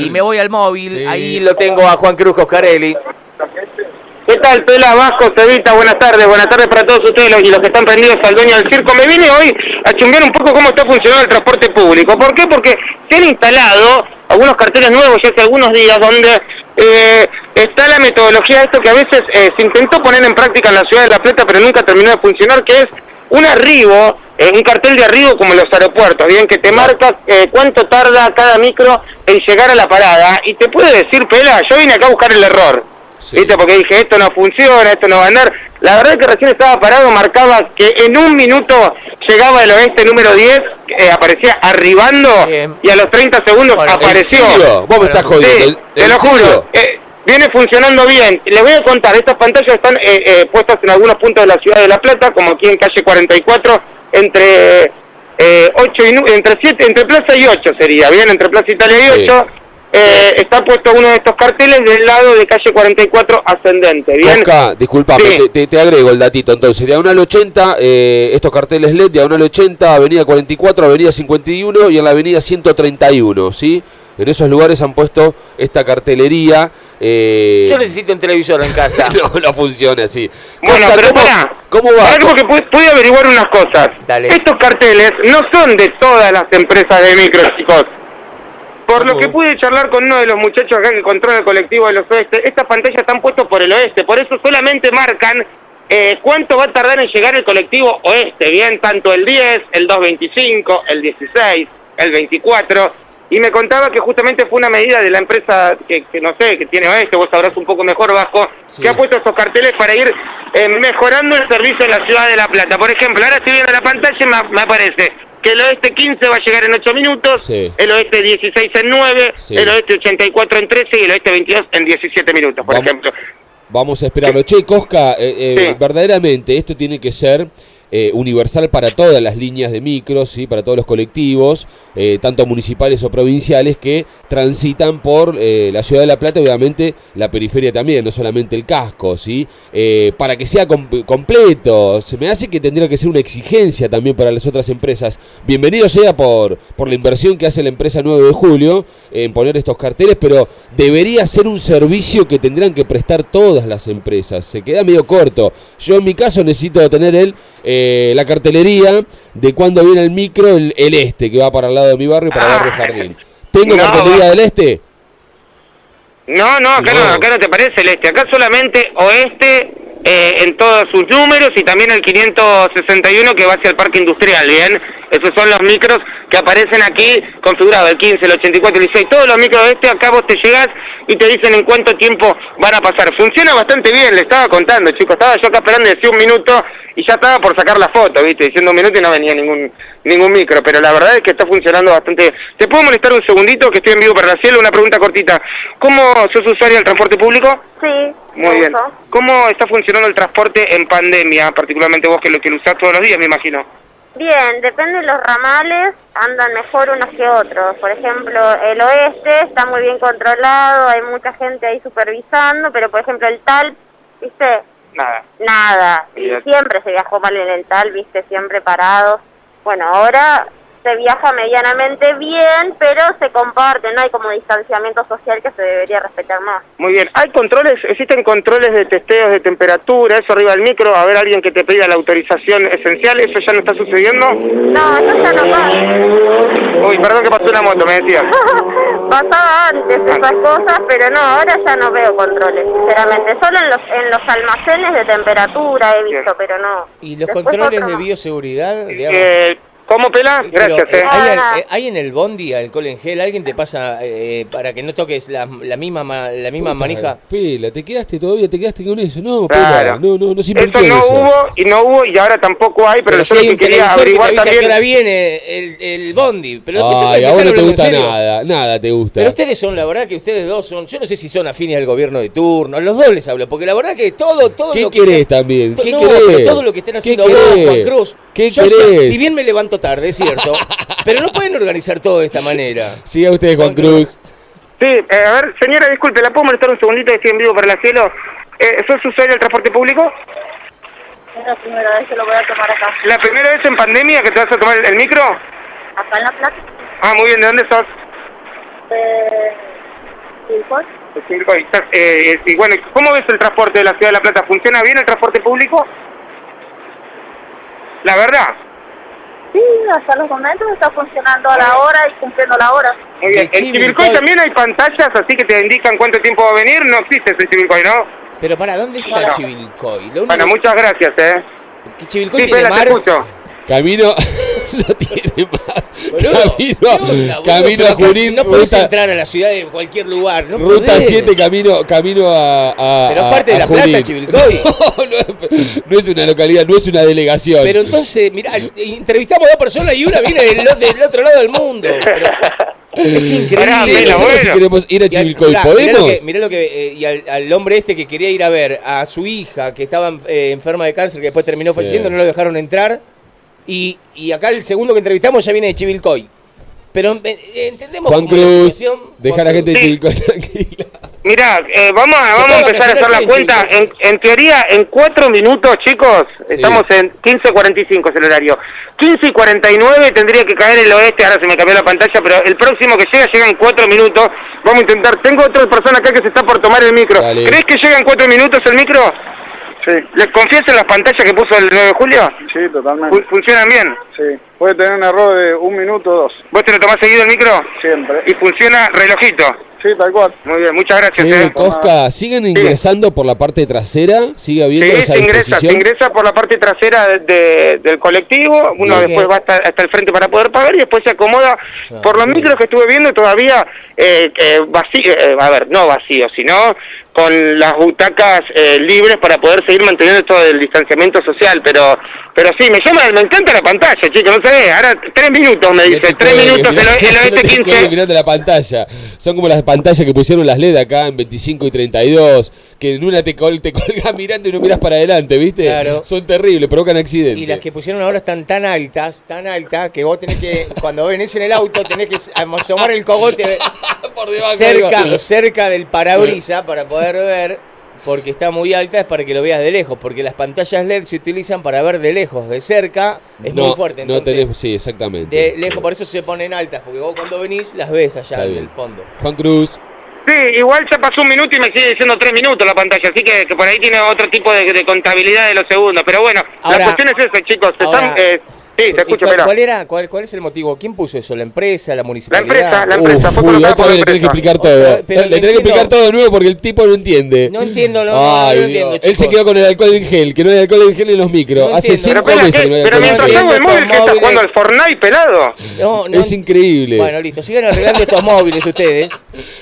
y me voy al móvil, Sí. ahí lo tengo a Juan Cruz Coscarelli. ¿Qué tal, Pela, Vasco, Cevita? Buenas tardes para todos ustedes y los que están prendidos al dueño del circo. Me vine hoy a chumbear un poco cómo está funcionando el transporte público. ¿Por qué? Porque se han instalado algunos carteles nuevos ya hace algunos días donde está la metodología de esto que a veces se intentó poner en práctica en la ciudad de La Plata pero nunca terminó de funcionar, que es un arribo, un cartel de arribo como en los aeropuertos, bien, que te marca cuánto tarda cada micro en llegar a la parada y te puede decir, Pela, yo vine acá a buscar el error. Sí. ¿Viste? Porque dije, esto no funciona, esto no va a andar. La verdad es que recién estaba parado, marcaba que en un minuto llegaba el oeste número 10, aparecía arribando, y a los 30 segundos apareció. ¿En serio? Vos me estás jodiendo. Sí, te lo juro. Viene funcionando bien. Les voy a contar, estas pantallas están puestas en algunos puntos de la ciudad de La Plata, como aquí en calle 44, entre 8 y entre Plaza y 8 sería, bien, entre Plaza Italia y 8. Sí. Está puesto uno de estos carteles del lado de calle 44 ascendente, ¿bien? Oscar, disculpame, sí. te agrego el datito entonces. Diagonal 80, estos carteles LED, Diagonal 80, Avenida 44, Avenida 51 y en la Avenida 131, ¿sí? En esos lugares han puesto esta cartelería. Yo necesito un televisor en casa. No funciona así. Bueno, Costa, pero pará. ¿Cómo va? Pará, porque pude averiguar unas cosas. Dale. Estos carteles no son de todas las empresas de micro, chicos. Por lo que pude charlar con uno de los muchachos acá que controla el colectivo de los oeste, estas pantallas están puestas por el oeste, por eso solamente marcan cuánto va a tardar en llegar el colectivo oeste, bien, tanto el 10, el 225, el 16, el 24, y me contaba que justamente fue una medida de la empresa que no sé, que tiene oeste, vos sabrás un poco mejor, Vasco, sí, que ha puesto esos carteles para ir mejorando el servicio en la ciudad de La Plata. Por ejemplo, ahora estoy viendo la pantalla y me aparece que el oeste 15 va a llegar en 8 minutos, sí, el oeste 16 en 9, sí, el oeste 84 en 13 y el oeste 22 en 17 minutos, por ejemplo. Vamos a esperarlo. Che, Cosca, sí, verdaderamente esto tiene que ser universal para todas las líneas de micros, ¿sí? Para todos los colectivos, tanto municipales o provinciales que transitan por la ciudad de La Plata, obviamente la periferia también, no solamente el casco, ¿sí? Para que sea completo. Se me hace que tendría que ser una exigencia también para las otras empresas. Bienvenido sea por la inversión que hace la empresa 9 de julio en poner estos carteles, pero debería ser un servicio que tendrían que prestar todas las empresas. Se queda medio corto. Yo en mi caso necesito tener la cartelería de cuando viene el micro, el este, que va para el lado de mi barrio, para el barrio Jardín. ¿Tengo cartelería del este? No, acá no te parece el este. Acá solamente oeste en todos sus números y también el 561 que va hacia el parque industrial, ¿bien? Esos son los micros que aparecen aquí configurados, el 15, el 84, el 16. Todos los micros de este, acá vos te llegás y te dicen en cuánto tiempo van a pasar. Funciona bastante bien, le estaba contando, chicos. Estaba yo acá esperando, decía un minuto y ya estaba por sacar la foto, ¿viste? Diciendo un minuto y no venía ningún micro, pero la verdad es que está funcionando bastante bien. ¿Te puedo molestar un segundito que estoy en vivo para la cielo? Una pregunta cortita. ¿Cómo sos usuario del transporte público? Sí. Muy bien. ¿Cómo está funcionando el transporte en pandemia, particularmente vos que lo usás todos los días, me imagino? Bien, depende de los ramales, andan mejor unos que otros. Por ejemplo, el oeste está muy bien controlado, hay mucha gente ahí supervisando, pero por ejemplo el TAL, ¿viste? Nada. Y siempre se viajó mal en el TAL, ¿viste? Siempre parados. Bueno, ahora se viaja medianamente bien, pero se comparte, no hay como distanciamiento social que se debería respetar más. Muy bien. ¿Hay controles, existen controles de testeos de temperatura, eso arriba del micro, a ver alguien que te pida la autorización esencial? ¿Eso ya no está sucediendo? No, eso ya no pasa. Uy, perdón que pasó una moto, me decías. Pasaba antes esas cosas, pero no, ahora ya no veo controles, sinceramente. Solo en los almacenes de temperatura he visto, pero no. ¿Y los controles de bioseguridad, digamos? ¿Cómo, Pela? Gracias. ¿Hay en el bondi alcohol en gel? ¿Alguien te pasa para que no toques la misma manija? Pela, ¿te quedaste con eso? No, claro. Pela, no se invirtió eso. No hubo y ahora tampoco hay, pero yo lo que quería averiguar que también... que ahora viene el bondi. Pero ay, a vos no te gusta nada te gusta. Pero ustedes son, la verdad que ustedes dos son, yo no sé si son afines al gobierno de turno, los dos les hablo, porque la verdad que todo ¿Qué lo querés también? ¿Qué querés? Pero todo lo que estén haciendo vos, Juan Cruz. ¿Qué yo querés? Si bien me levanto tarde, es cierto, pero no pueden organizar todo de esta manera. Siga usted, Juan Cruz. Sí, a ver, señora, disculpe, ¿la puedo molestar un segundito que estoy en vivo para la cielo? ¿Sos usuario del transporte público? Es la primera vez que lo voy a tomar acá. ¿La primera vez en pandemia que te vas a tomar el micro? ¿Acá en La Plata? Ah, muy bien, ¿de dónde sos? Chivilcoy. De Chivilcoy. Y bueno, ¿cómo ves el transporte de la Ciudad de La Plata? ¿Funciona bien el transporte público? La verdad. Sí, hasta los momentos está funcionando a la hora y cumpliendo la hora. Muy bien. ¿En Chivilcoy también hay pantallas así que te indican cuánto tiempo va a venir? No existe en Chivilcoy, ¿no? Pero para, ¿dónde está Bueno. Chivilcoy? Bueno, muchas gracias, Que Chivilcoy Sí, tiene Pela, te mar. escucho. Camino no tiene más. Boludo, ¿qué onda, Camino boludo? a Junín, No podés ruta, entrar a la ciudad de cualquier lugar. No ruta podés. 7, camino a Pero parte de La Plata, Junín. Chivilcoy. No es una localidad, no es una delegación. Pero entonces, mirá, entrevistamos a 2 personas y una viene del otro lado del mundo. Pero es increíble. Pará, Sí, Pela, nosotros bueno. si queremos ir a Chivilcoy, Mirá, ¿podemos? Mirá lo que y al hombre este que quería ir a ver a su hija que estaba enferma de cáncer, que después terminó Sí. falleciendo, no lo dejaron entrar. Y acá el segundo que entrevistamos ya viene de Chivilcoy. Pero entendemos Juan cómo es la Cruz, situación. deja a Juan la gente de Sí. Chivilcoy tranquila. Mirá, vamos a puede empezar a hacer la vacacionar cuenta. en En teoría, en 4 minutos, chicos, estamos en 15:45 es el horario. 15:49 tendría que caer el oeste, ahora se me cambió la pantalla, pero el próximo que llega en 4 minutos. Vamos a intentar. Tengo otra persona acá que se está por tomar el micro. Dale. ¿Crees que llega en 4 minutos el micro? Sí, ¿Les confieso las pantallas que puso el 9 de julio? sí, totalmente. ¿Funcionan bien? Sí. Puede tener un error de 1 minuto o 2, ¿Vos te lo tomás seguido el micro? siempre. Y funciona relojito. Sí, tal cual. Muy bien, muchas gracias. Sí, Cosca, ¿siguen ingresando por la parte trasera? ¿Sigue habiendo Sí, esa se disposición? ingresa por la parte trasera del colectivo, uno Bien. después va hasta el frente para poder pagar y después se acomoda. Por los bien. micros que estuve viendo todavía vacío, a ver, no vacío, sino con las butacas libres para poder seguir manteniendo todo el distanciamiento social, pero sí, me encanta la pantalla, chicos, no sé, ahora 3 minutos me dice, 3 minutos el oeste 15. Mirando la pantalla. Son como las pantallas que pusieron las LED acá en 25 y 32, que en una te colgas mirando y no miras para adelante, ¿viste? Claro. Son terribles, provocan accidentes. Y las que pusieron ahora están tan altas, que vos tenés que, cuando venís en el auto, tenés que asomar el cogote Por debajo, cerca del parabrisas para poder ver, porque está muy alta, es para que lo veas de lejos, porque las pantallas LED se utilizan para ver de lejos, de cerca es muy fuerte. No Entonces, tenés, sí, exactamente. de lejos, por eso se ponen altas, porque vos cuando venís las ves allá Está en bien. el fondo. Juan Cruz. Sí, igual ya pasó 1 minuto y me sigue diciendo 3 minutos la pantalla, así que por ahí tiene otro tipo de contabilidad de los segundos, pero bueno, Ahora- la cuestión es esa, chicos, ahora- sí, te escucho, ¿Y Pela. ¿Cuál es el motivo? ¿Quién puso eso? ¿La empresa? ¿La municipalidad? La empresa fue Uy, colocada otra por vez la le tenés que empresa. explicar todo. Pero Le tenés que entiendo- explicar todo de nuevo porque el tipo no entiende. No entiendo, no Ay, entiendo, Dios. Él se chicos. quedó con el alcohol en gel, que no hay alcohol en gel en los micros. No Hace entiendo. 5 Pero, Pela, meses que no hay pero alcohol en mientras gel. hago el móvil, ¿qué estás jugando al Fortnite, pelado? No, Es increíble. Bueno, listo, sigan arreglando estos móviles ustedes.